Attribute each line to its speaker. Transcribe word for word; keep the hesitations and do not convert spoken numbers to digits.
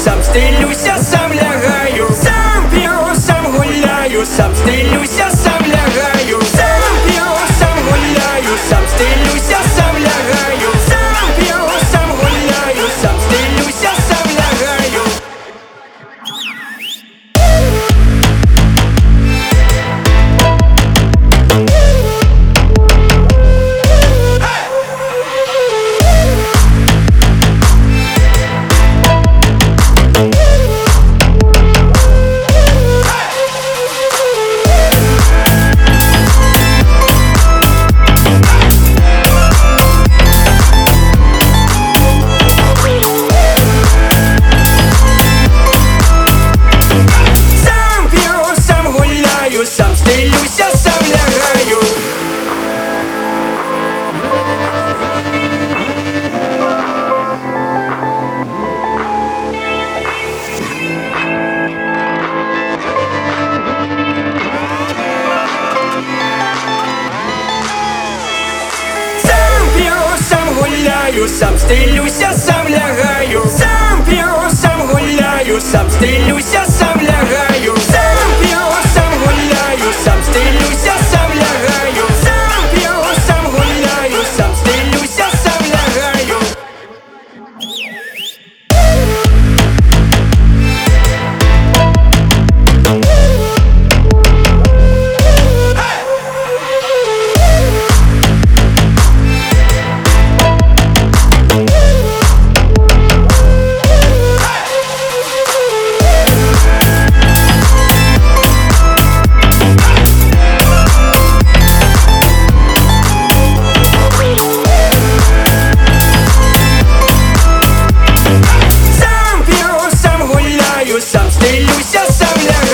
Speaker 1: сам стелюся, сам лягаю, сам п'ю, сам гуляю, сам стелюся, сам лягаю, сам п'ю, сам гуляю, сам стелюся, сам лягаю, сам п'ю, сам гуляю, сам стелюся, сам лягаю. Сам стелюся, сам лягаю. Сам п'ю, сам гуляю, сам стелюся, сам лягаю, сам п'ю, сам гуляю, сам стелюся, сам лягаю, сам п'ю, сам гуляю, сам стелюся, сам лягаю, сам п'ю, сам гуляю, сам стелюся, сам лягаю. Сам стелюся, сам лягаю.